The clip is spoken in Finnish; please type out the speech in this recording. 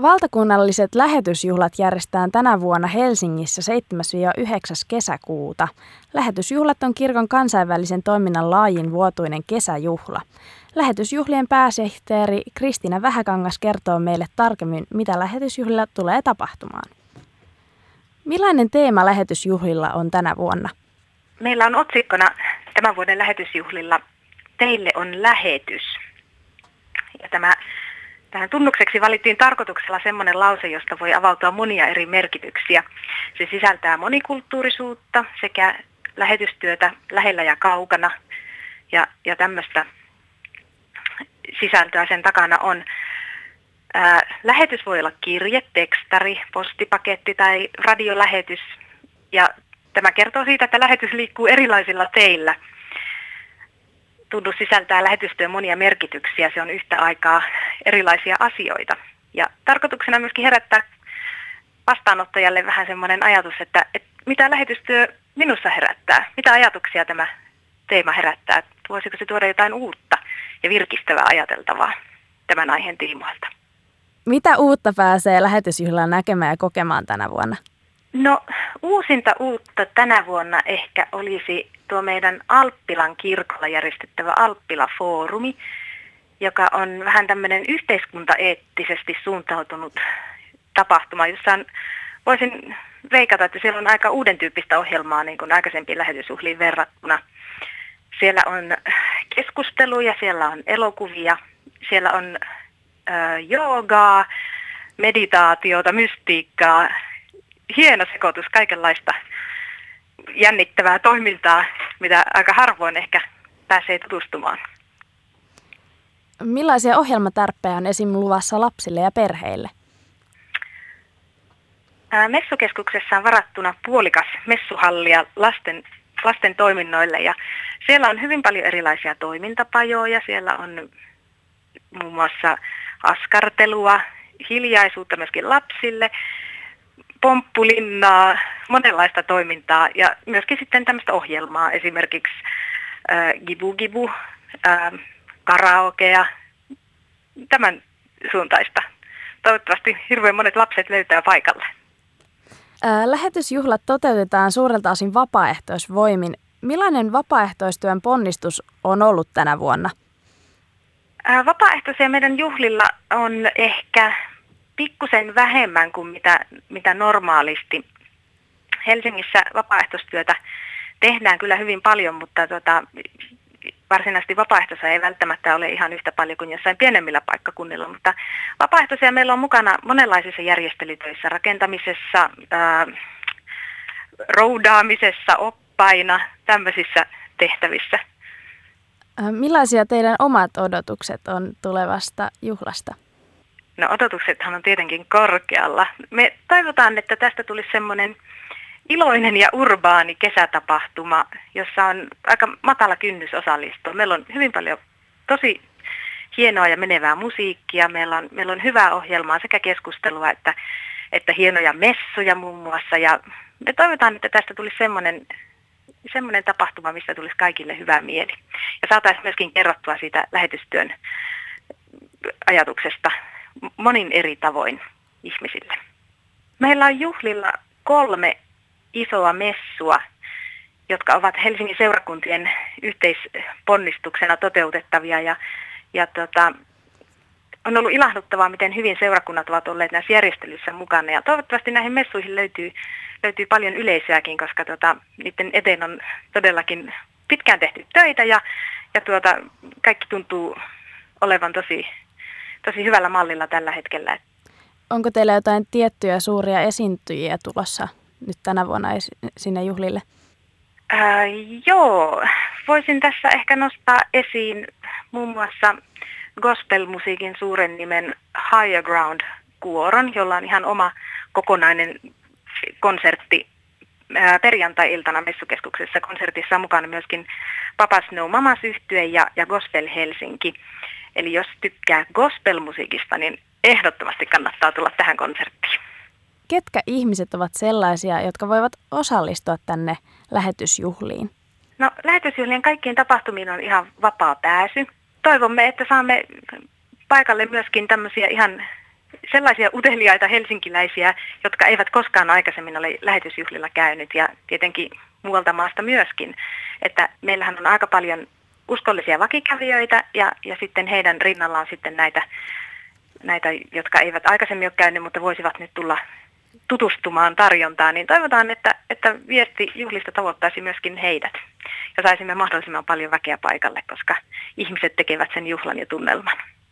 Valtakunnalliset lähetysjuhlat järjestetään tänä vuonna Helsingissä 7-9. kesäkuuta. Lähetysjuhlat on kirkon kansainvälisen toiminnan laajin vuotuinen kesäjuhla. Lähetysjuhlien pääsihteeri Kristiina Vähäkangas kertoo meille tarkemmin, mitä lähetysjuhlilla tulee tapahtumaan. Millainen teema lähetysjuhlilla on tänä vuonna? Meillä on otsikkona tämän vuoden lähetysjuhlilla Teille on lähetys. Ja tähän tunnukseksi valittiin tarkoituksella semmoinen lause, josta voi avautua monia eri merkityksiä. Se sisältää monikulttuurisuutta sekä lähetystyötä lähellä ja kaukana. Ja tämmöistä sisältöä sen takana on. Lähetys voi olla kirje, tekstari, postipaketti tai radiolähetys. Ja tämä kertoo siitä, että lähetys liikkuu erilaisilla teillä. Tunnus sisältää lähetystyön monia merkityksiä, se on yhtä aikaa erilaisia asioita. Ja tarkoituksena myöskin herättää vastaanottajalle vähän semmoinen ajatus, että mitä lähetystyö minussa herättää, mitä ajatuksia tämä teema herättää, voisiko se tuoda jotain uutta ja virkistävää ajateltavaa tämän aiheen tiimoilta. Mitä uutta pääsee lähetysjuhlilla näkemään ja kokemaan tänä vuonna? No uusinta uutta tänä vuonna ehkä olisi tuo meidän Alppilan kirkolla järjestettävä Alppila-foorumi, joka on vähän tämmöinen yhteiskuntaeettisesti suuntautunut tapahtuma, jossa voisin veikata, että siellä on aika uuden tyyppistä ohjelmaa niin kuin aikaisempiin lähetysjuhliin verrattuna. Siellä on keskusteluja, siellä on elokuvia, siellä on joogaa, meditaatiota, mystiikkaa, hieno sekoitus kaikenlaista jännittävää toimintaa, mitä aika harvoin ehkä pääsee tutustumaan. Millaisia ohjelmatärppejä on esim. Luvassa lapsille ja perheille? Messukeskuksessa on varattuna puolikas messuhallia lasten toiminnoille ja siellä on hyvin paljon erilaisia toimintapajoja. Siellä on muun muassa askartelua, hiljaisuutta myöskin lapsille, pomppulinnaa, monenlaista toimintaa ja myöskin sitten tämmöistä ohjelmaa, esimerkiksi gibu-gibu, karaokea, tämän suuntaista. Toivottavasti hirveän monet lapset löytää paikalle. Lähetysjuhlat toteutetaan suurelta osin vapaaehtoisvoimin. Millainen vapaaehtoistyön ponnistus on ollut tänä vuonna? Vapaaehtoisia meidän juhlilla on ehkä pikkusen vähemmän kuin mitä normaalisti. Helsingissä vapaaehtoistyötä tehdään kyllä hyvin paljon, mutta varsinaisesti vapaaehtoisia ei välttämättä ole ihan yhtä paljon kuin jossain pienemmillä paikkakunnilla, mutta vapaaehtoisia meillä on mukana monenlaisissa järjestelytöissä, rakentamisessa, roudaamisessa, oppaina, tämmöisissä tehtävissä. Millaisia teidän omat odotukset on tulevasta juhlasta? No odotuksethan on tietenkin korkealla. Me toivotaan, että tästä tulisi semmoinen iloinen ja urbaani kesätapahtuma, jossa on aika matala kynnys osallistua. Meillä on hyvin paljon tosi hienoa ja menevää musiikkia. Meillä on hyvää ohjelmaa sekä keskustelua että hienoja messuja muun muassa. Ja me toivotaan, että tästä tulisi semmoinen tapahtuma, mistä tulisi kaikille hyvä mieli. Ja saataisiin myöskin kerrottua siitä lähetystyön ajatuksesta monin eri tavoin ihmisille. Meillä on juhlilla 3 isoa messua, jotka ovat Helsingin seurakuntien yhteisponnistuksena toteutettavia ja on ollut ilahduttavaa, miten hyvin seurakunnat ovat olleet näissä järjestelyissä mukana ja toivottavasti näihin messuihin löytyy paljon yleisöäkin, koska niiden eteen on todellakin pitkään tehty töitä ja kaikki tuntuu olevan tosi hyvällä mallilla tällä hetkellä. Onko teillä jotain tiettyjä suuria esiintyjiä tulossa nyt tänä vuonna sinne juhlille? Joo, voisin tässä ehkä nostaa esiin muun muassa gospelmusiikin suuren nimen Higher Ground-kuoron, jolla on ihan oma kokonainen konsertti perjantai-iltana Messukeskuksessa. Konsertissa on mukana myöskin Papa Snow Mamas -yhtye ja Gospel Helsinki. Eli jos tykkää gospelmusiikista, niin ehdottomasti kannattaa tulla tähän konserttiin. Ketkä ihmiset ovat sellaisia, jotka voivat osallistua tänne lähetysjuhliin? No lähetysjuhlien kaikkiin tapahtumiin on ihan vapaa pääsy. Toivomme, että saamme paikalle myöskin tämmöisiä ihan sellaisia uteliaita helsinkiläisiä, jotka eivät koskaan aikaisemmin ole lähetysjuhlilla käynyt ja tietenkin muualta maasta myöskin. Että meillähän on aika paljon uskollisia vakikävijöitä ja sitten heidän rinnallaan sitten näitä, jotka eivät aikaisemmin ole käynyt, mutta voisivat nyt tulla tutustumaan tarjontaan, niin toivotaan, että viesti juhlista tavoittaisi myöskin heidät ja saisimme mahdollisimman paljon väkeä paikalle, koska ihmiset tekevät sen juhlan ja tunnelman.